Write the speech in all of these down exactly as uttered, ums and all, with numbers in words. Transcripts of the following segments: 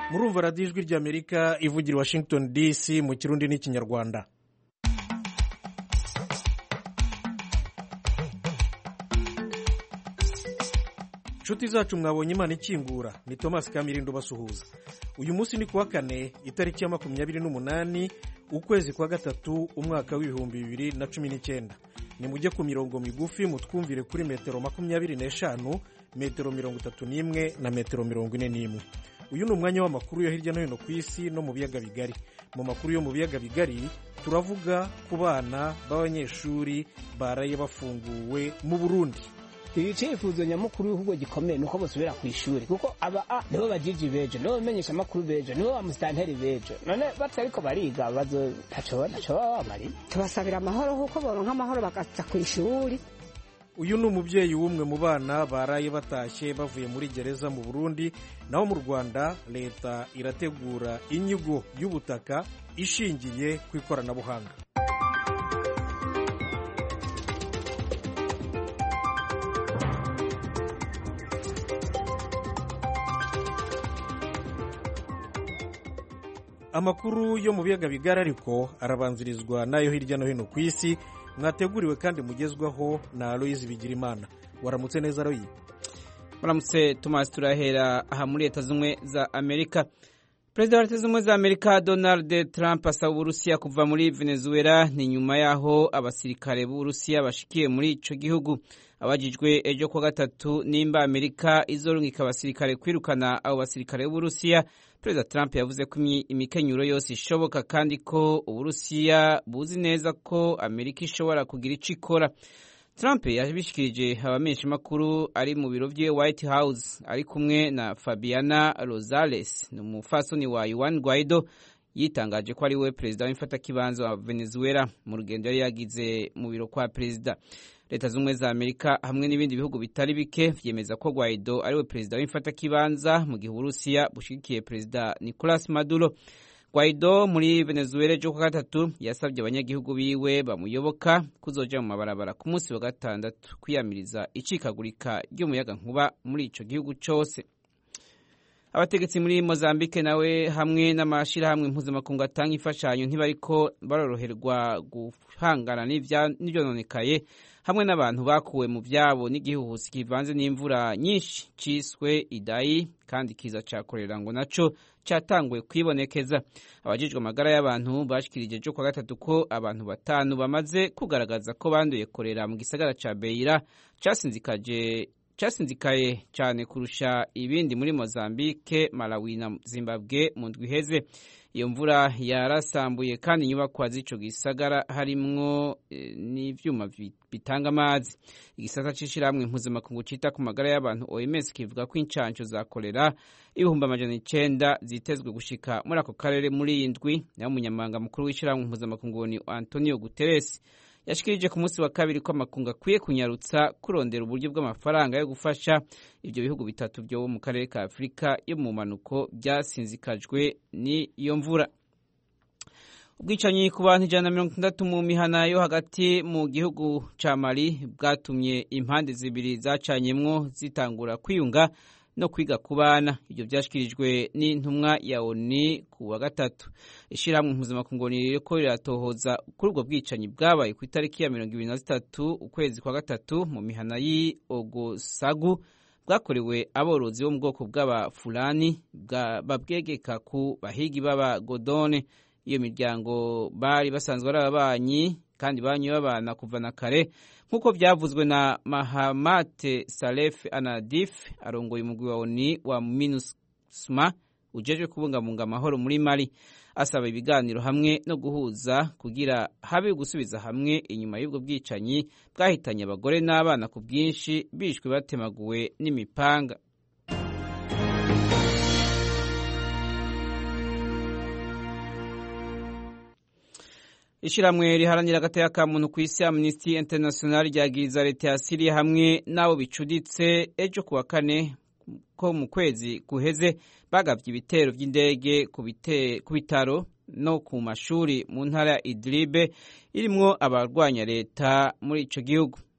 murumva radiyo ijwi ry'amerika ivugira i Washington D C mu kirundi n'ikinyarwanda. inshuti zacu mwabonye Imana ikingura, ni Thomas Kamirindo basuhuza. Uyu munsi ni kuwa kane itariki ya makumyabiri n'umunani ukwezi kwa gatatu umwaka w'ibihumbi bibiri na cumi n'icyenda. Ni mujye ku mirongo migufi mutwumvire kuri metero makumyabiri n'eshanu, metero mirongo itatu n'imwe na metero mirongo ine n'imwe. Uyu ni umwanya w'amakuru yo hirya no hino ku isi no mu biyaga bigari. Mu makuru yo mu biyaga bigari turavuga ku bana b'abanyeshuri baraye bafunguwe mu Burundi. Icyifuzo nyamukuru w'igihugu gikomeye nuko bosubira ku ishuri, kuko aba a nibo bajiji bejo, nibo bamenyesha amakuru bejo, nibo bamusitanteri bejo. None batariko bariga bazo taco taco bamari. Tubasabira amahoro kuko boronka amahoro bakaza ku ishuri. Uyu ni umubyeyi w'umwe mu bana baraye batashye bavuye muri gereza mu Burundi. Naho mu Rwanda leta irategura inyigo y'ubutaka ishingiye ku ikoranabuhanga. Amakuru yo mu biyaga bigari ariko arabanzirizwa nayo hirya no hino ku isi, mwateguriwe kandi mugezwaho na Aloise Bigirimana. Waramutse neza Royi? Waramutse Thomas. Turahera aha muri Leta Zunze za Amerika. Perezida wa Leta Zunze za Amerika Donald Trump asaba Uburusiya kuva muri Venezuela ni nyuma yaho abasirikare b'Uburusiya bashikiye muri ico gihugu. Abajijwe ejo kwa gatatu nimba Amerika izorungika abasirikare kwirukana abo basirikare b'Uburusiya, Perezida Trump yavuze ko imikenyuro yose ishoboka kandi ko Uburusiya buzi neza ko Amerika ishobora kugira ico ikora. Trump yabishikirije abamenyesha makuru ari mu biro vye White House ari kumwe na Fabiana Rosales, ni umufasoni wa Juan Guaido, yitangaje ko ari we perezida w'imfatakibanza wa Venezuela mu rugendo yari yagize mu biro kwa perezida. Leta Zunze za Amerika hamwe n'ibindi bihugu bitari bike vyemeza ko Guaido ari we perezida w'imfatakibanza mu gihe Uburusiya bushigikiye perezida Nicolas Maduro. Guaido muri Venezuela ejo kwa gatatu yasabye abanyagihugu biwe bamuyoboka kuzoja mu mabarabara ku munsi wa gatandatu kwiyamiriza icikagurika ry'umuyaga nkuba muri ico gihugu cose. Abategetsi muri Mozambique nawe hamwe n'amashirahamwe mpuzamakungu atanga imfashanyo ntibariko baroroherwa guhangana n'ivyononekaye hamwe n'abantu bakuwe mu vyabo n'igihuhusi kivanze n'imvura nyinshi ciswe Idai, kandi kiza cakorera ngo naco catanguye kwibonekeza. Abajijwe amagara y'abantu bashikirije ejo kwa gatatu ko abantu batanu bamaze kugaragaza ko banduye korera mu gisagara ca Beira casinzikaje casinzikaye cyane kurusha ibindi muri Mozambique, Malawi na Zimbabwe mu ndwi iheze. Iyo mvura yarasambuye kandi inyubakwa z'ico gisagara harimwo e, n'ivyuma bitanga amazi. Igisata c'ishirahamwe mpuzamakungu cita ku magara y'abantu O M S kivuga ko incanco za kolera ibihumbi amajana icenda zitezwe gushika muri ako karere muri iyi ndwi. Nayo umunyamabanga mukuru w'ishirahamwe mpuzamakungu ni Antonio Guterres yashikirije ku munsi wa kabiri ko amakungu akwiye kunyarutsa kurondera uburyo bw'amafaranga yo gufasha ibyo bihugu bitatu byo mu karere ka Afurika yo mu manuko byasinzikajwe n'iyo mvura. Ubwicanyi ku bantu ijana na mirongo itandatu mu mihana yo hagati mu gihugu ca Mali bwatumye impande zibiri zacanyemwo zitangura kwiyunga no kwiga kubana. Ibyo byashikirijwe n'intumwa ya O N U ku wa gatatu. Ishirahamwe mpuzamakungu ririko riratohoza kuri ubwo bwicanyi bwabaye ku itariki ya mirongo ibiri na zitatu ukwezi kwa gatatu mu mihana y'i Ogosagu, bwakorewe aborozi bo mu bwoko bw'Abafulani babwegeka ku bahigi b'aba Godone. Iyo miryango bari basanzwe ari ababanyi kandi banyu babana kuva na kare, nk'uko byavuzwe na Mahamat Salef Anadif, arongoye umugwi wa O N U wa MINUSMA ujejwe kubungabunga amahoro muri Mali. Asaba ibiganiro hamwe no guhuza kugira habe gusubiza hamwe inyuma y'ubwo bwicanyi bwahitanye abagore n'abana ku bwinshi bishwe batemaguwe n'imipanga. Ishiramwe riharanira agateka ka muntu ku isi Amnesty International ryagiriza leta ya Syria hamwe nabo bicuditse ejo kuwa kane ko mu kwezi guheze bagavye ibitero vy'indege ku bitaro no ku mashuri mu ntara ya Idlib irimwo abarwanya leta muri ico gihugu.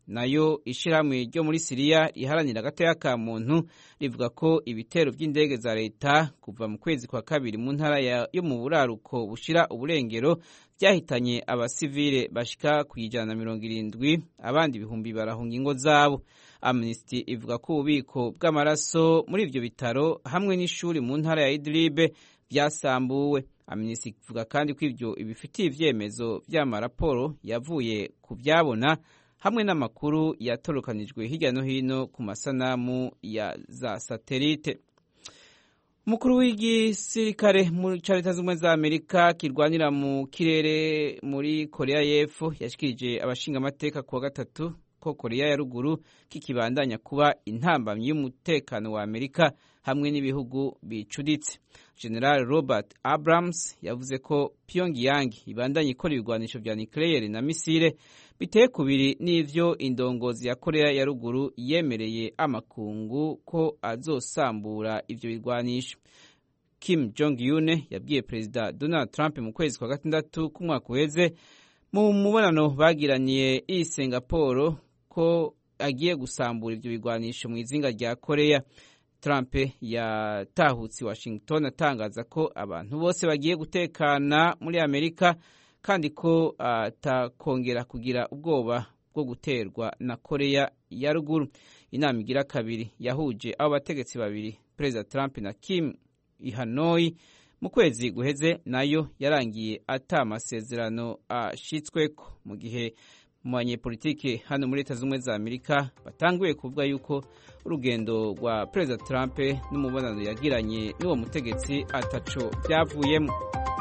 nayo ishirahamwe ryo muri Siriya riharanira agateka ka muntu rivuga ko ibitero by'indege za leta kuva mu kwezi kwa kabiri mu ntara yo mu buraruko bushira uburengero byahitanye abasivile bashika ku ijana na mirongo irindwi, abandi ibihumbi barahunga ingo zabo. Amnesty ivuga ko ububiko bw'amaraso muri ivyo bitaro hamwe n'ishuri mu ntara ya Idlib byasambuwe. Amnesty ivuga kandi ko ivyo ibifitiye ivyemezo vy'amaraporo yavuye ku vyabona hamwe n'amakuru yatorokanijwe hirya no hino ku masanamu ya za satelite. Umukuru w'igisirikare muri Leta Zunze Ubumwe za Amerika kirwanira mu kirere muri Korea y'Epfo yashikirije abashinga amateka kuwa gatatu ko Korea ya ruguru kikibandanya kuba intambamyi y'umutekano wa Amerika hamwe n'ibihugu bicuditse. General Robert Abrams yavuze ko Pyongyang ibandanya ikora ibigwanisho vya nucleaire na misile biteye kubiri n'ivyo indongozi ya Korea ya ruguru yemereye amakungu ko azosambura ivyo bigwanisho. Kim Jong-un yabwiye Perezida Donald Trump mu kwezi kwa gatandatu k'umwaka uheze mu mubonano bagiraniye i Singapore ko agiye gusambura ivyo bigwanisho mu izinga rya Korea. Trump yatahutse Washington atangaza ko abantu bose bagiye gutekana muri Amerika kandi ko atakongera uh, kugira ubwoba bwo guterwa na Korea ya ruguru. Inama igira kabiri yahuje abo bategetsi babiri Perezida Trump na Kim i Hanoi mu kwezi guheze nayo yarangiye ata amasezerano ashitsweko, mu gihe mu banyepolitike hano muri Leta Zunze Ubumwe za Amerika batanguye kuvuga yuko urugendo rwa Perezida Trump n'umubonano yagiranye n'uwo mutegetsi ataco byavuyemo.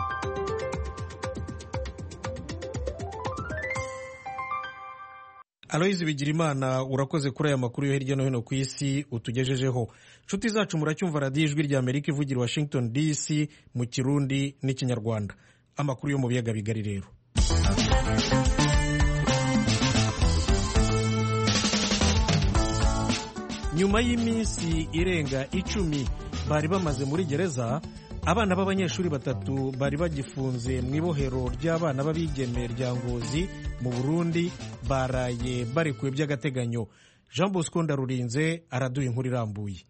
Aloyizi Bigirimana, urakoze kuri aya makuru yo hirya no hino ku isi utugejejeho. Nshuti zacu muracyumva radiyo ijwi rya Amerika ivugira Washington D C mu Kirundi n'Ikinyarwanda. Amakuru yo mu biyaga bigari rero. Nyuma y'iminsi irenga icumi bari bamaze muri gereza, abana b'abanyeshuri batatu bari bagifunze mu ibohero ry'abana b'abigeme rya Ngozi mu Burundi baraye barekuwe by'agateganyo. Jean Bosco Ndarurinze araduha inkuru irambuye.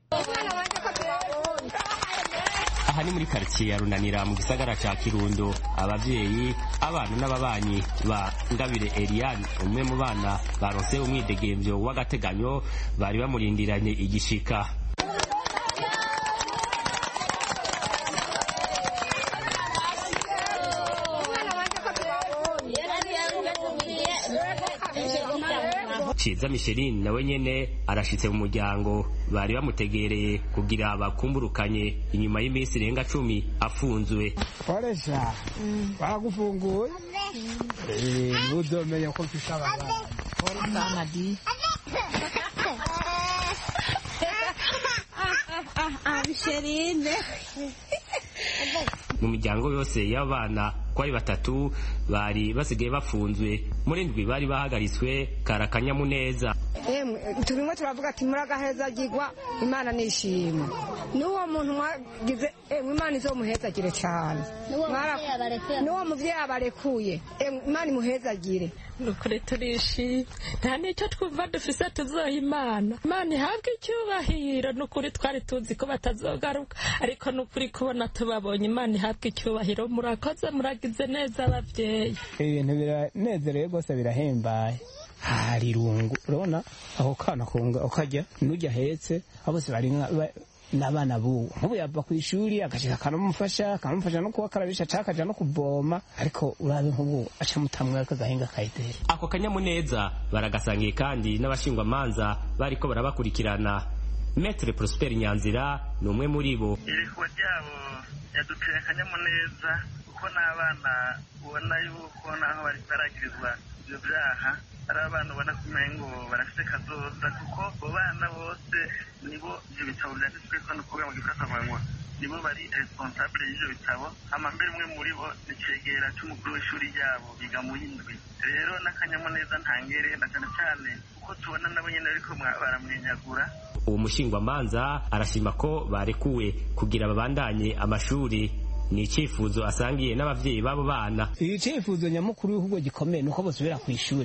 Aha ni muri quartier ya Runanira mu gisagara ca Kirundo. Abavyeyi, abana n'ababanyi ba Ngabire Eliane, umwe mu bana baronse umwidegemvyo w'agateganyo, bari bamurindiranye igishika. Ciza Micheline nawe nyene arashitse mu muryango, bari bamutegereye kugira bakumburukanye inyuma y'iminsi irenga cumi afunzwe. Koresha baragufunguye eh mudomeye ko tushabana koresha di ah Micheline mu miryango yose y'abana kwari batatu bari basigaye bafunzwe, muri ndwi bari bahagaritswe Karakanyamuneza. Emwe turimo turavuga ati muragaheza gigwa Imana nishima. Nuwo muntu mwagize emwe Imana izomuhezagire cyane. Nuwo muvye abarekuye emwe Imana imuhezagire. Nukuri turishi nta nicyo twumva dufise tuzoha Imana. Imana ihabwe icyubahiro, nukuri twari tuzi ko batazogaruka, ariko nukuri kubona tubabonye Imana ihabwe icyubahiro. Murakoze, muragize neza abavyeyi. Ibintu biranezereye rwose, birahembaye. Hari rungu urabona aho kana konga ukajya nujya hetse abose bari n'abana buwo nkubu yava ku ishuri agashika kanamufasha kanamufasha no kubakarabisha cakaja no kuvoma, ariko urabe nkubu aca mutamwe akagahinga kayitera. Ako Kanyamuneza baragasangiye kandi n'abashingwa manza bariko barabakurikirana. Maître Prosper Nyanzira ni umwe muri bo. Iriko ryabo yaduteye akanyamuneza kuko n'abana ubona yuko naho bari baragirizwa ibyo byaha ari abantu ubona kumengo barafite kazoza, kuko abo bana bose nibo ibyo bitabo byanditswe ko no kuvuga mu gifatanwa nibo bari responsable y'ibyo bitabo. Amambere umwe muri bo ni cegera cy'umukuru w'ishuri ryabo biga mu yindwi. Rero n'akanyamuneza ntangere na cyane cyane kuko tubona nabo nyene ariko baramwenyagura. Uwo mushingwamanza arashima ko barekuwe kugira babandanye amashuri. Ni icifuzo asangiye n'abavyeyi babo bana. Icifuzo nyamukuru y'uhugo gikomeye nuko bosubira ku ishuri, kuko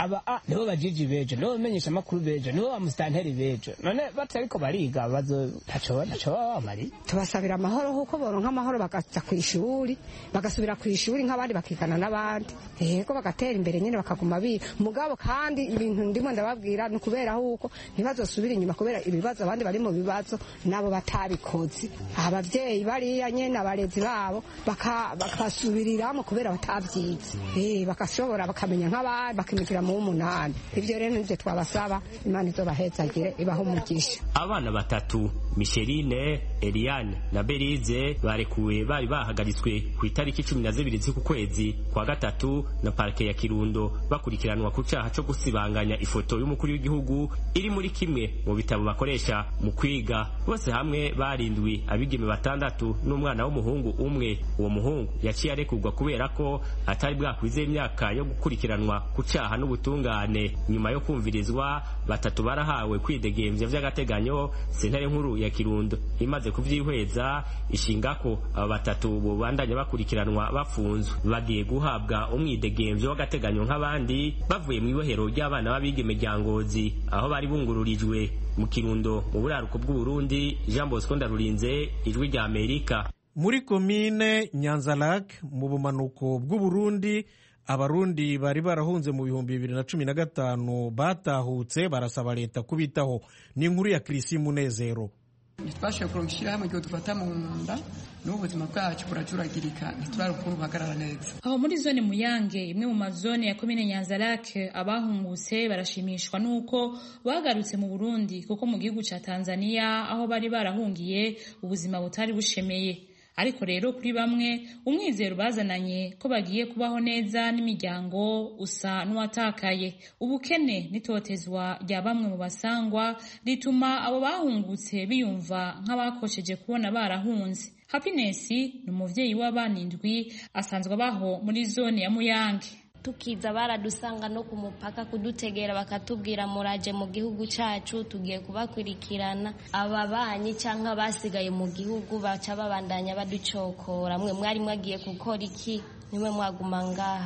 aba a nibo bajiji bejo nibo bamenyesha amakuru bejo nibo bamusitanteri bejo none batariko bariga bazo ntaco ntaco bamari tubasabira amahoro kuko boronka amahoro bakaza ku ishuri bagasubira ku ishuri nk'abandi bakigana n'abandi yego bagatera imbere nyene bakaguma bi mugabo kandi ibintu ndimo ndababwira ni kubera huko ntibazosubira inyuma kubera ibibazo abandi bari mu bibazo nabo batabikoze abavyeyi bariya nyene abarezi babo bakasubiriramo kubera batavyize eh bakashobora bakamenya nk'abandi bakimikira mu umunani ivyo rero nivyo twabasaba Imana izobahezagire ibaho umugisha. Abana batatu Micheline, Eliane na Berize barekuwe bari bahagaritswe ku itariki cumi na zibiri z'uku kwezi kwa gatatu na parke ya Kirundo bakurikiranwa ku cyaha cyo gusibanganya ifoto y'umukuru w'igihugu iri muri kimwe mu bitabo bakoresha mu kwiga. Bose hamwe barindwi abigeme batandatu n'umwana w'umuhungu umwe. Uwo muhungu yaciye arekurwa kubera ko atari bwakwize imyaka yo gukurikiranwa ku cyaha n'ubutungane. Nyuma yo kumvirizwa batatu barahawe kwidegemvya vy'agateganyo. Sentare nkuru ya Kirundo imaze kuvyihweza ishinga ko aba batatu bo bandanya bakurikiranwa bafunzwe bagiye guhabwa umwidegemvyo w'agateganyo nk'abandi bavuye mu ibohero ry'abana b'abigeme rya Ngozi aho bari bungururijwe mu Kirundo mu buraruko bw'u Burundi. Jean Bosco Ndarurinze, Ijwi rya Amerika. Muri komine Nyanza-Lac mu bumanuko bw'u Burundi abarundi bari barahunze mu bihumbi bibiri na cumi na gatanu batahutse barasaba leta kubitaho. Ni inkuru ya Chrisi Munezero. Ntitwashoboye kuronka ishyirahamwe igihe dufata mu nda n'ubuzima bwacu buracuragirika ntiturare ukuntu buhagarara neza. Aho muri zone Muyange imwe mu mazone ya komine Nyanza-Lac abahungutse barashimishwa nuko bagarutse mu Burundi kuko mu gihugu ca Tanzania aho bari barahungiye ubuzima butari bushemeye. Ariko rero kuri bamwe umwizero bazananye ko bagiye kubaho neza n'imiryango usa n'uwatakaye. Ubukene n'itotezwa rya bamwe mu basangwa rituma abo bahungutse biyumva nk'abakosheje kubona barahunze. Happiness ni umuvyeyi w'abana indwi asanzwe abaho muri zone ya Muyange. Tukiza baradusanga no ku mupaka kudutegera bakatubwira muraje mu gihugu cacu tugiye kubakurikirana. Ababanyi canka basigaye mu gihugu baca babandanya baducokora mwe mwari mwagiye gukora iki niwe mwaguma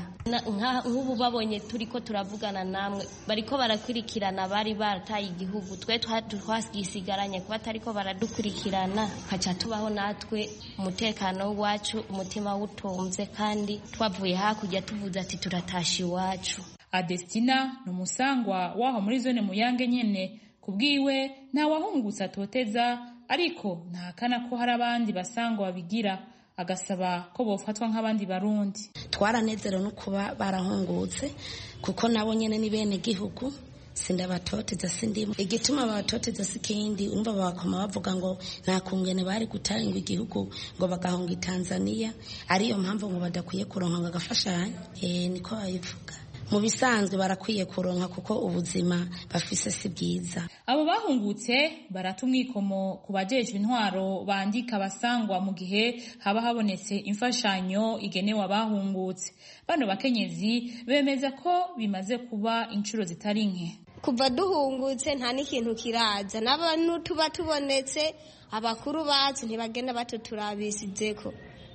ngaha nk'ubu babonye turiko turavugana namwe bariko barakurikirana bari barataye igihugu twe twasigaranye kuba tariko baradukurikirana kaca tubaho natwe umutekano wacu umutima wutumze kandi twavuye hakurya tuvuze ati turatashi iwacu. Adestina ni umusangwa waho muri zone Muyange nyene kubwiwe nta wahungutse atoteza ariko ntahakana ko hari abandi basangwa babigira agasaba ko bofatwa nk'abandi barundi. Twaranezerewe no kuba barahungutse kuko nabo nyene ni bene gihugu sindabatoteza sindimo igituma abatoteza sikindi umva bakoma bavuga ngo nta kungene bari gutanga igihugu ngo bagahunga i Tanzania ariyo mpamvu ngo badakwiye kuronka agafashanya eh niko bayivuga. Mu bisanzwe barakwiye kuronka kuko ubuzima bafise si bwiza. Abo bahungutse baratumwikomo kubajejwe intwaro bandika basangwa mu gihe haba habonetse imfashanyo igenewe abahungutse. Bano bakenyezi bemeza ko bimaze kuba inshuro zitari nke. Kuva duhungutse nta n'ikintu kiraza n'abantu tuba tubonetse abakuru bacu ntibagenda batuturabisizeko.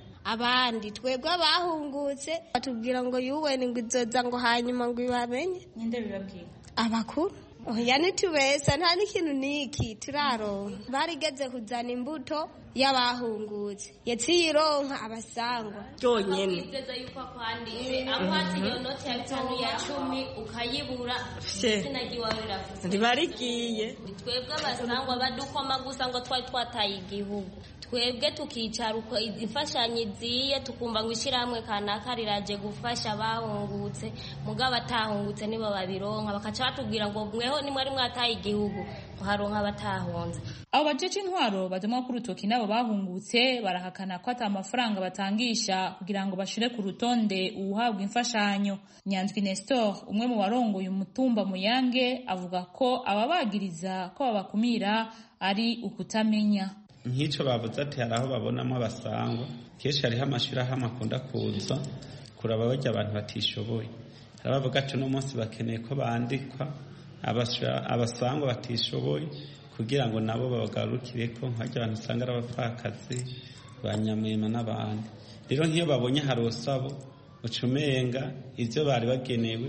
Abandi twebwe abahungutse batubwira ngo yuweni ngo izoza ngo hanyuma ngo ibamenye. Ninde bibabwira? Abakuru. Oya nitubesa nta n'ikintu niki turaronka. Barigeze kuzana imbuto y'abahungutse yaciyironka abasangwa cyonyene bizeza yuko kwanditse amwati iyo noti ya bitanu ya cumi ukayibura sinagiwawe rafise ndibarigiye twebwe abasangwa badukoma gusa ngo twari twataye igihugu twebwe tukicara uko izifashanye iziye tukumva ngo ishiramwe kanaka riraje gufasha abahungutse mugabo atahungutse nibo babironka bakaca batubwira ngo mweho ni mwari mwataye igihugu haronka abatahunze. Abo bajeje intwaro badumwa ku rutoki nabo bahungutse barahakana ko ata amafaranga batangisha kugira ngo bashire ku rutonde uhabwa imfashanyo. Nyanzwi Nestor umwe mu barongoye umutumba Muyange avuga ko ababagiriza ko babakumira ari ukutamenya. Nk'ico bavuze ati haraho babonamo abasangwa kenshi hariho amashirahamwe akunda kuza kuraba barya abantu batishoboye harabavuga ati no munsi bakeneye ko bandikwa abasangwa batishoboye kugira ngo nabo babagarukire ko nkajya abantu usanga ari abapfakazi banyamwema n'abandi. Rero nk'iyo babonye harosabo ucumenga ivyo bari bagenewe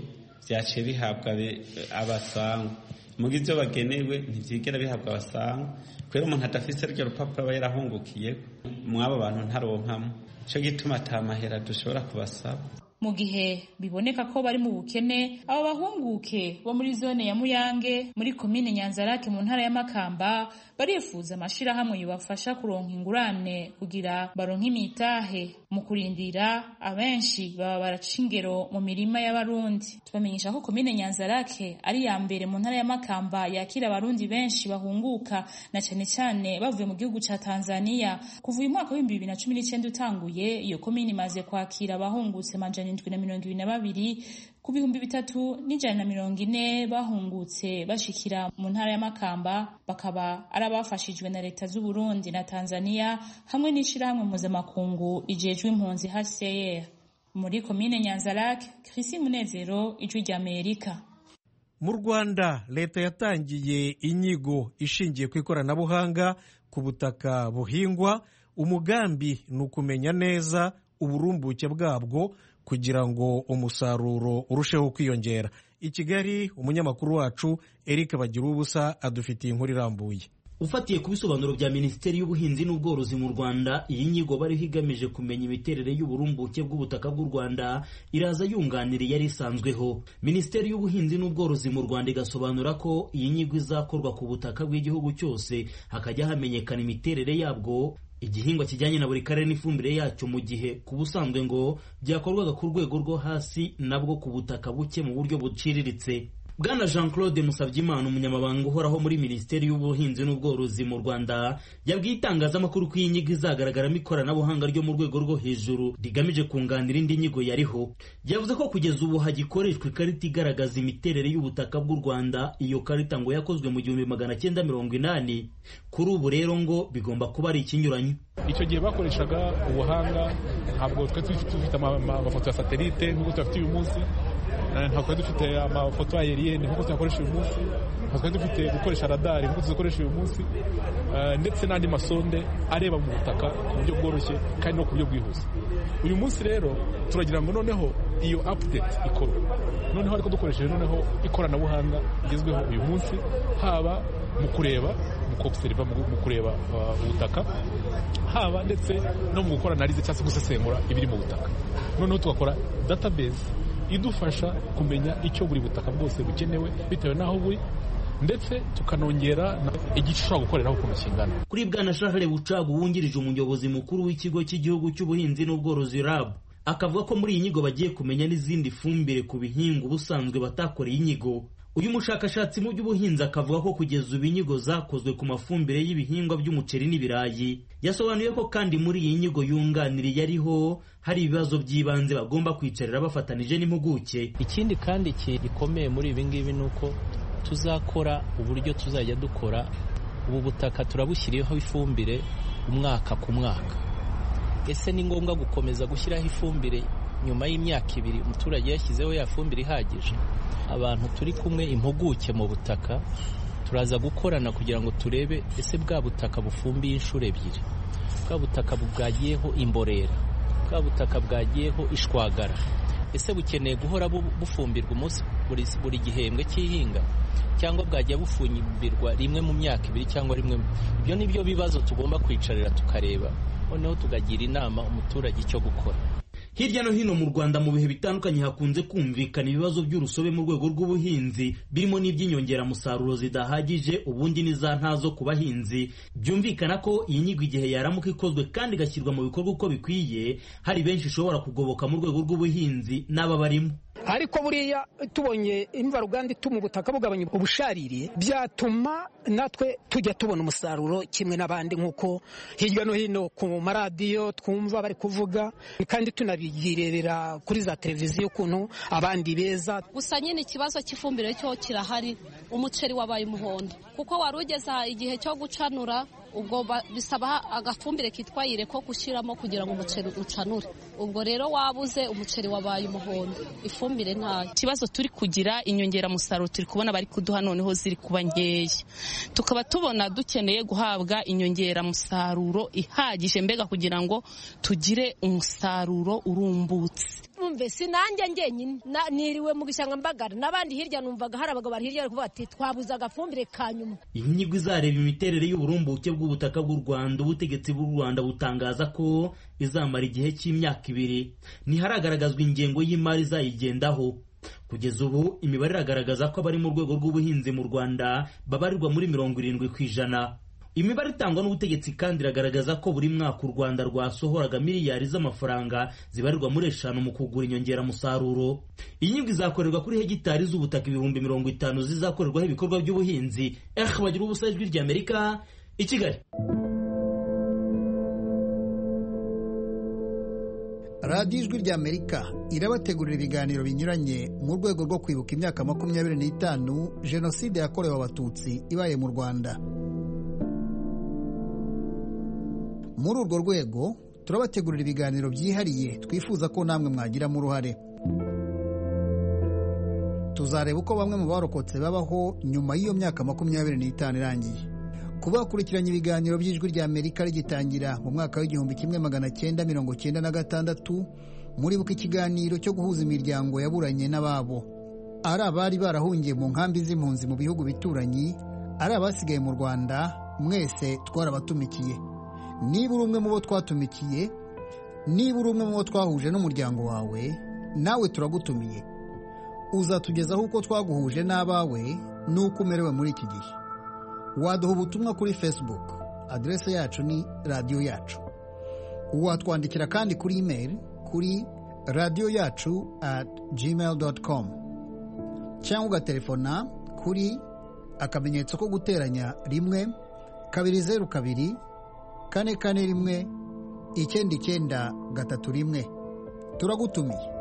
vyaciye bihabwa abasangwa muga ivyo bagenewe ntivyigera bihabwa abasangwa kubera umuntu adafise ryo rupapuro aba yarahungukiye mw'abo bantu ntaronkamwo ico gituma ata mahera dushobora kubasaba. Mu gihe biboneka ko bari mu bukene, abo bahunguke bo muri zone ya Muyange muri komine Nyanzarake mu ntara ya Makamba barifuza amashirahamwe yobafasha kuronka ingurane kugira baronke imitahe mu kurindira abenshi baba baraca ingero mu mirima y'abarundi. Tubamenyesha ko komine Nyanzarake ari ya mbere mu ntara ya Makamba yakira abarundi benshi bahunguka na cane cane bavuye mu gihugu ca Tanzania. Kuva uyu mwaka w'ibihumbi bibiri na cumi n'icenda utanguye, iyo komine imaze kwakira abahungutse majana indwi na mirongo ibiri na babiri ku bihumbi bitatu n'ijana na mirongo ine bahungutse bashikira mu ntara ya Makamba, bakaba ari abafashijwe na leta z'u Burundi na Tanzania hamwe n'ishirahamwe mpuzamakungu rijejwe impunzi H C R. Muri komine Nyanzarake, Chrissy Munezero, Ijwi ry'Amerika. Mu Rwanda leta yatangiye inyigo ishingiye ku ikoranabuhanga ku butaka buhingwa. Umugambi ni ukumenya neza uburumbuke bwabwo kugira ngo umusaruro urusheho kwiyongera. I Kigali, umunyamakuru wacu Eric Bagirubusa adufitiye inkuru irambuye. Ufatiye ku bisobanuro bya Minisiteri y'Ubuhinzi n'Ubworozi mu Rwanda, iyi nyigo bari higamije kumenya imiterere y'uburumbuke bw'ubutaka bw'u Rwanda iraza yunganira yari isanzweho. Minisiteri y'Ubuhinzi n'Ubworozi mu Rwanda igasobanura ko iyi nyigo izakorwa ku butaka bw'igihugu cyose, hakajya hamenyekana imiterere yabwo, igihingwa kijyanye na buri karere n'ifumbire yacyo, mu gihe ku busanzwe ngo byakorwaga ku rwego rwo hasi nabwo ku butaka buke mu buryo buciriritse. Bwana Jean Claude Musabyimana, umunyamabanga uhoraho muri Minisiteri y'Ubuhinzi n'Ubworozi mu Rwanda, yabwiye itangazamakuru ko iyi nyigo izagaragaramo ikoranabuhanga ryo mu rwego rwo hejuru rigamije kunganira indi nyigo yariho. Yavuze ko kugeza ubu hagikoreshwa ikarita igaragaza imiterere y'ubutaka bw'u Rwanda. Iyo karita ngo yakozwe mu gihumbi magana cyenda mirongo inani. Kuri ubu rero ngo bigomba kuba ari ikinyuranyo. Icyo gihe bakoreshaga ubuhanga, ntabwo twe dufite amafoto ya satelite nk'uko tuyafite uyu munsi, ntabwo dufite amafoto aerienne nk'uko tuyakoresha uyu munsi, ntabwo dufite gukoresha radari nk'uko tuzakoresha uyu munsi, ndetse n'andi masonde areba mu butaka ku buryo bworoshye kandi no ku buryo bwihuse. Uyu munsi rero turagira ngo noneho iyo update ikorwe, noneho ariko dukoresheje noneho ikoranabuhanga rigezweho uyu munsi, haba mu kureba mu kubserva mu kureba ubutaka, haba ndetse no mu gukora analize cyangwa se gusesengura ibiri mu butaka. Noneho tugakora database idufasha kumenya icyo buri butaka bwose bukenewe bitewe n'aho buri, ndetse tukanongera igice ushobora gukoreraho ukuntu kingana. Kuri Bwana Charles Bucagu wungirije umuyobozi mukuru w'ikigo cy'igihugu cy'ubuhinzi n'ubworozi R A B, akavuga ko muri iyi nyigo bagiye kumenya n'izindi fumbire ku bihingwa ubusanzwe batakoreye inyigo. Uyu mushakashatsi mu by'ubuhinzi akavuga ko kugeza ubu inyigo zakozwe ku mafumbire y'ibihingwa by'umuceri n'ibirayi. Yasobanuye ko kandi muri iyi nyigo yunganiriye ariho hari ibibazo by'ibanze bagomba kwicarira bafatanije n'impuguke. Ikindi kandi gikomeye muri ibi ngibi ni uko tuzakora uburyo tuzajya dukora ubu butaka turabushyiriyeho ifumbire umwaka ku mwaka. Ese ni ngombwa gukomeza gushyiraho ifumbire nyuma y'imyaka ibiri umuturage yashyizeho ya fumbire ihagije? Abantu turi kumwe impuguke mu butaka turaza gukorana kugira ngo turebe ese bwa butaka bufumbiye inshuro ebyiri, bwa butaka bwagiyeho imborera, bwa butaka bwagiyeho ishwagara, ese bukeneye guhora bufumbirwa umunsi buri, buri gihembwe cy'ihinga, cyangwa bwajya bufumbirwa rimwe mu myaka ibiri cyangwa rimwe. Ibyo ni byo bibazo tugomba kwicarira tukareba, noneho tugagira inama umuturage icyo gukora. Hirya no hino mu Rwanda mu bihe bitandukanye hakunze kumvikana ibibazo by'urusobe mu rwego rw'ubuhinzi, birimo n'iby'inyongeramusaruro zidahagije, ubundi n'iza ntazo ku bahinzi. Byumvikana ko iyi nyigo igihe yaramuka ikozwe kandi igashyirwa mu bikorwa uko bikwiye, hari benshi ishobora kugoboka mu rwego rw'ubuhinzi n'aba barimo. Ariko buriya tubonye imvaruganda ituma ubutaka bugabanya ubusharire, byatuma natwe tujya tubona umusaruro kimwe n'abandi, nk'uko hirya no hino ku maradiyo twumva bari kuvuga, kandi tunabigirebera kuri za televiziyo ukuntu abandi beza. Gusa nyine ikibazo cy'ifumbire cyo kirahari, umuceri wabaye umuhondo kuko wari ugeze igihe cyo gucanura, ubwo bisaba agafumbire kitwa ire ko gushyiramo kugira ngo umuceri ucanure. Ubwo rero wabuze, umuceri wabaye umuhondo, ifumbire ntayo. Ikibazo turi kugira inyongeramusaruro turi kubona bari kuduha noneho ziri kuba nkeya, tukaba tubona dukeneye guhabwa inyongeramusaruro ihagije mbega kugira ngo tugire umusaruro urumbutse. umve sinanjye ngenyine niriwe mu gishanga mbagara n'abandi hirya numvaga hari abagabo bari hirya kuvuga ati twabuze agafumbire kanyuma. Inyigo izareba imiterere y'uburumbuke bw'ubutaka bw'u Rwanda, ubutegetsi bw'u Rwanda butangaza ko izamara igihe cy'imyaka ibiri. Ntiharagaragazwa ingengo y'imari izayigendaho. Kugeza ubu imibare iragaragaza ko abari mu rwego rw'ubuhinzi mu Rwanda babarirwa muri mirongo irindwi ku ijana. Imibare itangwa n'ubutegetsi kandi iragaragaza ko buri mwaka u Rwanda rwasohoraga miliyari z'amafaranga zibarirwa muri eshanu mu kugura inyongeramusaruro. Inyigo izakorerwa kuri hegitari z'ubutaka ibihumbi mirongo itanu zizakorerwaho ibikorwa by'ubuhinzi. Eh bagira ubusa ijwi ry'Amerika i Kigali. radiyo ijwi ry'Amerika irabategurira ibiganiro binyuranye mu rwego rwo kwibuka imyaka makumyabiri n'itanu jenoside yakorewe abatutsi ibaye mu Rwanda. Muri urwo rwego turabategurira ibiganiro byihariye twifuza ko namwe mwagiramo uruhare. Tuzareba uko bamwe mu barokotse babaho nyuma y'iyo myaka makumyabiri n'itanu irangiye. Kuba bakurikiranye ibiganiro by'ijwi ry'Amerika rigitangira mu mwaka w'igihumbi kimwe magana cyenda mirongo cyenda na gatandatu, muribuka ikiganiro cyo guhuza imiryango yaburanye n'ababo, ari abari barahungiye mu nkambi z'impunzi mu bihugu bituranyi, ari abasigaye mu Rwanda, mwese twarabatumikiye. Niba uri umwe mu bo twatumikiye, niba uri umwe mu bo twahuje n'umuryango wawe, nawe turagutumiye. Uzatugezaho uko twaguhuje n'abawe n'uko umerewe muri iki gihe. Waduha ubutumwa kuri Facebook, adrese yacu ni radiyo yacu. Watwandikira kandi kuri email kuri radiyo yacu at gmail dot com, cyangwa ugaterefona kuri akamenyetso ko guteranya rimwe kabiri zeru kabiri kane kane rimwe icyenda icyenda gatatu rimwe. Turagutumiye.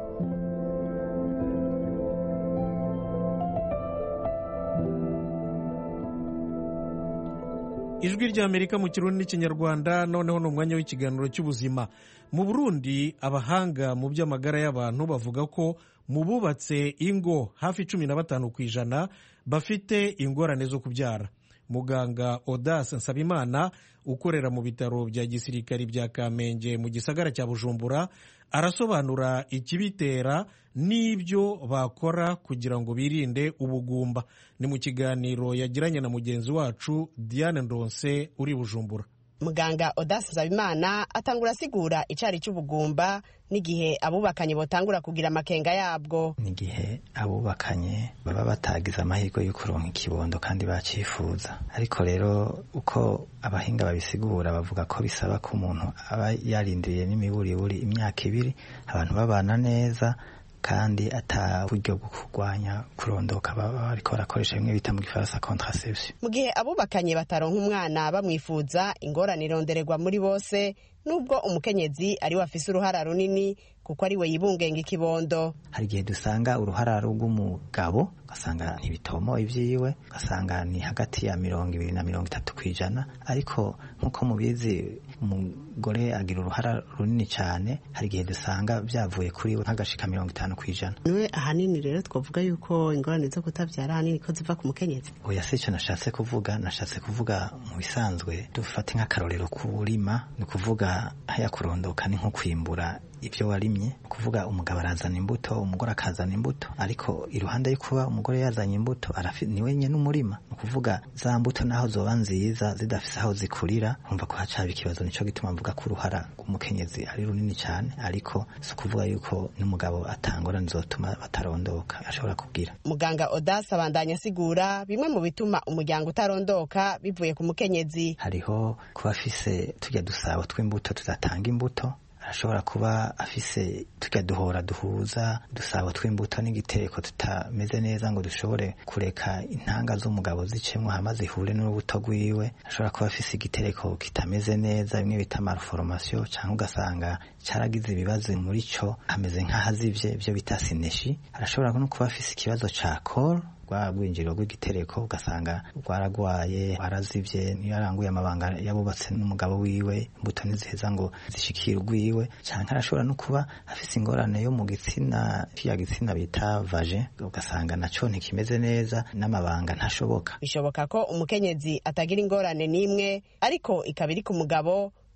Ijwi ry'Amerika mu Kirundi n'Ikinyarwanda. Noneho ni umwanya w'ikiganiro cy'ubuzima. Mu Burundi abahanga mu by'amagara y'abantu bavuga ko mu bubatse ingo hafi cumi na batanu ku ijana bafite ingorane zo kubyara. Muganga Audace Nsabimana ukorera mu bitaro bya gisirikari bya Kamenge mu gisagara cya Bujumbura arasobanura ikibitera n'ibyo bakora kugira ngo birinde ubugumba. Ni mu kiganiro yagiranye na mugenzi wacu Diane Ndonse uri Bujumbura. Muganga Audace Nsabimana atangura asigura icari cy'ubugumba n'igihe abubakanye botangura kugira amakenga yabwo. N'igihe abubakanye baba batagize amahirwe yo kuronka ikibondo kandi bacifuza. Ariko rero uko abahinga babisigura bavuga ko bisaba ko umuntu aba yarindiriye n'imiburiburi imyaka ibiri abantu babana neza kandi ata buryo bwo kurwanya kurondoka baba bariko barakoresha bimwe bita mu gifaransa contraception. Mu gihe abubakanye bataronka umwana bamwifuza, ingorane irondererwa muri bose, nubwo umukenyezi ari wafise uruhara runini kuko ari we yibungenga ikibondo. Hari igihe dusanga uruhara rw'umugabo ugasanga ntibitomo ivyiwe, ugasanga ni hagati ya mirongo ibiri na mirongo itatu kwijana, ariko nkuko mubizi umugore agira uruhara runini cyane. Hari igihe dusanga byavuye kuri we nk'agashika mirongo itanu kwijana. Niwe ahanini rero twavuga yuko ingorane zo kutabyara ahanini ko ziva ku mukenyezi. Oya, sico nashatse kuvuga. Nashatse kuvuga mu bisanzwe dufate nk'akarorero kurima, ni kuvuga haya kurondoka ni nko kwimbura ibyo warimye. Kuvuga umugabo arazana imbuto, umugore akazana imbuto, ariko iruhande yo kuba umugore yazanye imbuto niwe nyene n'umurima. Ni kuvuga za mbuto naho zoba nziza zidafise aho zikurira, umva ko hacaba ikibazo. Nico gituma mvuga ko uruhara rw'umukenyezi ari runini cyane, ariko si kuvuga yuko n'umugabo atangora nzotuma batarondoka ashobora kugira. Muganga Audace abandanya asigura bimwe mu bituma umuryango utarondoka bivuye ku mukenyezi. Hariho kuba afise tujya dusabo tw'imbuto tudatanga imbuto, arashobora kuba afise tujya duhora duhuza dusabo tw'imbuto n'igitereko tutameze neza ngo dushobore kureka intanga z'umugabo zicemwo hama zihure n'urubuto rwiwe. Arashobora kuba afise igitereko kitameze neza, bimwe bita malformation, cyangwa ugasanga cyaragize ibibazo muri cyo ameze nk'ahazivye, ibyo bita sineshi. Arashobora no kuba afise ikibazo ca col rw'injiro rw'igitereko, ugasanga rwaragwaye warazivye, niyo aranguye amabanga yabubatse n'umugabo wiwe, imbuto ntiziheza ngo zishikire urwiwe. Canke arashobora no kuba afise ingorane yo mu gitsina, ya gitsina bita vagin, ugasanga naco ntikimeze neza, n'amabanga ntashoboka. Bishoboka ko umukenyezi atagira ingorane n'imwe, ariko ikaba iri ku mugabo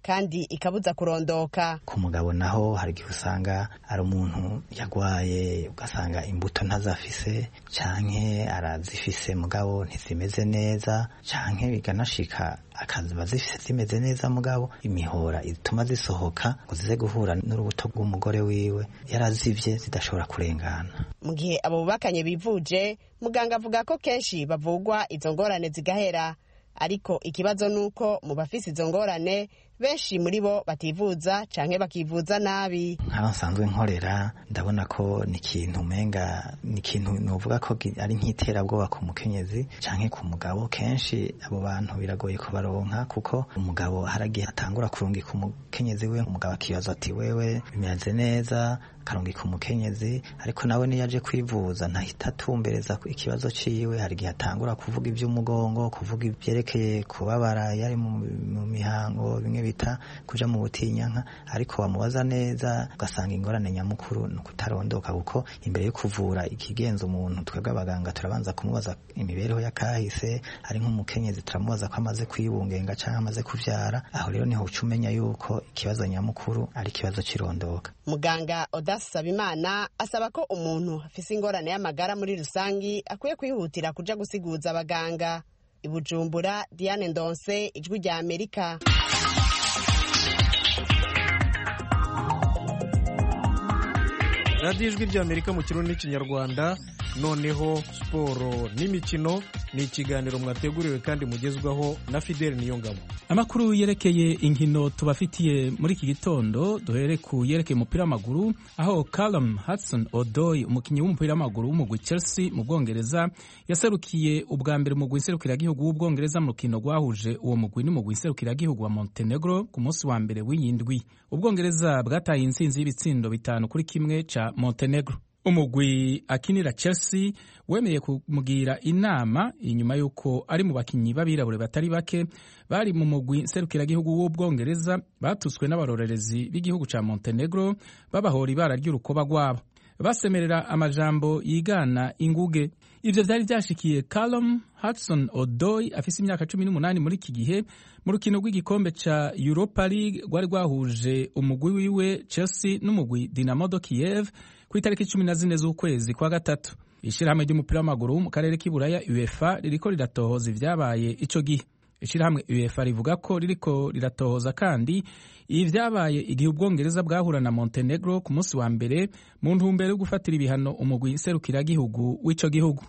kandi ikabuza kurondoka. Ku mugabo naho hari igihe usanga ari umuntu yagwaye ugasanga imbuto ntazafise canke arazifise mugabo ntizimeze neza canke biganashika akazi bazifise zimeze neza mugabo imihora ituma zisohoka ngo zize guhura n'urubuto rw'umugore wiwe yarazivye zidashobora kurengana. Mu gihe abo bubakanye bivuje, muganga avuga ko kenshi bavugwa izo ngorane zigahera, ariko ikibazo nuko mu bafise izo ngorane benshi muri bo bativuza canke bakivuza nabi. Nk'aho nsanzwe nkorera ndabona ko ni ikintu umenga ni ikintu novuga ko ari nk'iterabwoba ku mukenyezi canke ku mugabo. Kenshi abo bantu biragoye kubaronka kuko umugabo haragiye atangura kurungika umukenyezi we, umugabo akibaza ati wewe bimeze neza, karungika umukenyezi, ariko nawe niyo aje kwivuza ntahita atumbereza ikibazo ciwe. Hari igihe atangura kuvuga ivy'umugongo, kuvuga ivyerekeye kubabara yari mu mihango, bimwe bita kuja mu butinyanka, ariko wamubaza neza ugasanga ingorane nyamukuru ni kutarondoka, kuko imbere yo kuvura ikigenza umuntu twebwe abaganga turabanza kumubaza imibereho y'akahise. Ari nk'umukenyezi turamubaza ko amaze kwibungenga canke amaze kuvyara, aho rero niho uca umenya yuko ikibazo nyamukuru ari ikibazo cirondoka. Muganga Odas Sabimana asaba ko umuntu afise ingorane y'amagara muri rusangi akwiye kwihutira kuja gusiguza abaganga. I Bujumbura, Diane Ndonse, Ijwi rya Amerika. radiyo Ijwi rya Amerika mu kirundi n'ikinyarwanda. Noneho siporo n'imikino ni ikiganiro mwateguriwe kandi mugezwaho na Fidel Niyongabo. Amakuru yerekeye inkino tubafitiye muri iki gitondo, duhere ku yerekeye umupira w'amaguru, aho Callum Hudson-Odoi umukinnyi w'umupira w'amaguru w'umugwi Chelsea mu Bwongereza yaserukiye ubwa mbere umugwi nserukiragihugu w'Ubwongereza mu rukino rwahuje uwo mugwi n'umugwi nserukiragihugu wa Montenegro ku munsi wa mbere w'iyindwi. Ubwongereza bwataye intsinzi y'ibitsindo bitanu kuri kimwe ca Montenegro. Umugwi akinira Chelsea wemeye kumugira inama inyuma yuko ari mu bakinyi b'abirabure batari bake bari mu mugwi nserukiragihugu w'Ubwongereza batuswe n'abarorerezi b'igihugu ca Montenegro babahora ibara ry'urukoba rwabo, basemerera amajambo yigana inguge. Ivyo vyari vyashikiye Callum Hudson-Odoi afise imyaka cumi n'umunani muri iki gihe mu rukino rw'igikombe ca Europa League rwari rwahuje umugwi wiwe Chelsea n'umugwi Dinamo de Kiev ku itariki cumi na zine z'ukwezi kwa gatatu. Ishirahamwe ry'umupira w'amaguru mu karere k'iburaya UEFA ririko riratohoza ivyabaye ico gihe. Ishirahamwe UEFA rivuga ko ririko riratohoza kandi ivyabaye igihe Ubwongereza bwahura na Montenegro ku munsi wa mbere mu ntumbero yo gufatira ibihano umugwi nserukiragihugu w'ico gihugu.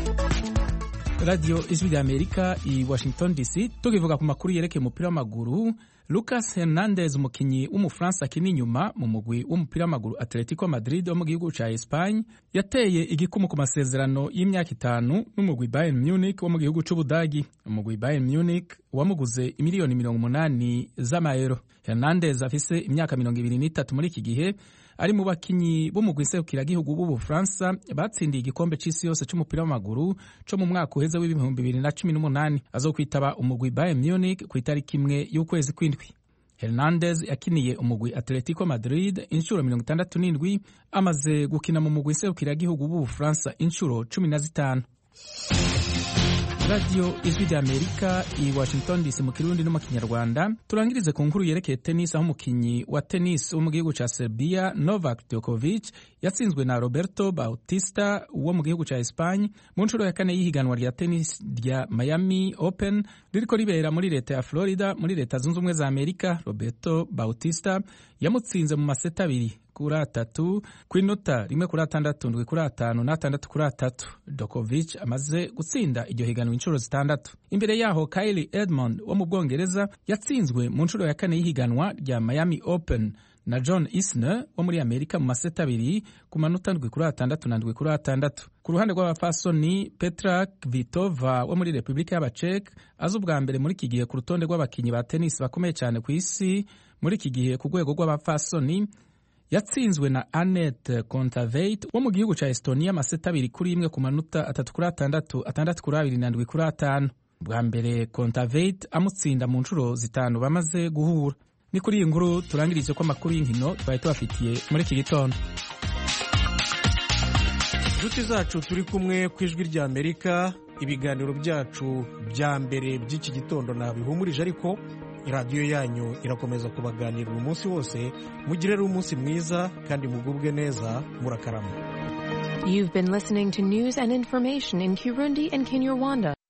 Radio Ijwi rya Amerika i Washington D C. Tukivuga ku makuru yerekeye umupira w'amaguru, Lucas Hernandez umukinyi w'Umufaransa akina inyuma mu mugwi w'umupira w'amaguru Atletico Madrid wo mu gihugu ca Espagne yateye igikumu ku masezerano y'imyaka itanu n'umugwi Bayern Munich wo mu gihugu c'Ubudagi. Umugwi Bayern Munich wamuguze imiliyoni mirongo umunani z'amayero. Hernandez afise imyaka mirongo ibiri n'itatu muri iki gihe, ari mu bakinyi b'umugwi nserukiragihugu b'Ubufaransa batsindiye igikombe c'isi yose c'umupira w'amaguru co mu mwaka uheze w'ibihumbi bibiri na cumi n'umunani. Azokwitaba umugwi Bayern Munich ku itariki imwe y'ukwezi kw'indwi. Hernandez yakiniye umugwi Atletico Madrid inshuro mirongo itandatu n'indwi, amaze gukina mu mugwi nserukiragihugu b'Ubufaransa inshuro cumi na zitanu. Radio Ijwi rya Amerika i Washington D C mu Kirundi no mu Kinyarwanda. Turangirize ku nkuru yerekeye tennis, aho umukinyi wa tennis wo mu gihugu ca Serbia Novak Djokovic yatsinzwe na Roberto Bautista wo mu gihugu ca Espagne mu nshuro ya kane y'ihiganwa rya tennis rya Miami Open ririko ribera muri leta ya Florida muri leta zunze ubumwe za Amerika. Roberto Bautista yamutsinze mu maseta abiri kuri atatu kw'inota rimwe kuri atandatu ndwi kuri atanu n'atandatu kuri atatu. Djokovic amaze gutsinda iryo higanwa inshuro zitandatu. Imbere yaho Kylie Edmond wo mu Bwongereza yatsinzwe mu nshuro ya kane y'ihiganwa rya Miami Open na John Isner wo muri Amerika mu maseta abiri ku manota ndwi kuri atandatu na ndwi kuri atandatu. Ku ruhande rw'abafasoni, Petra Kvitova wo muri Republika y'Abacek aza ubwa mbere muri iki gihe ku rutonde rw'abakinyi ba tennis bakomeye cyane ku isi muri iki gihe ku rwego rw'abafasoni, yatsinzwe na Annette Kontaveit wo mu gihugu ca Estonia amaseta abiri kuri imwe ku manota atatu kuri atandatu, atandatu kuri abiri na ndwi kuri atanu. Bwa mbere Kontaveit amutsinda mu nshuro zitanu bamaze guhura. Ni kuri iyi nkuru turangirije ko amakuru y'inkino twari tubafitiye muri iki gitondo. Inshuti zacu turi kumwe ku Ijwi rya Amerika, ibiganiro byacu bya mbere by'iki gitondo nabihumurije, ariko iradiyo yanyu irakomeza kubaganirira umunsi wose. Mugire rero umunsi mwiza kandi mugubwe neza, murakarama. You've been listening to news and information in Kirundi and Kinyarwanda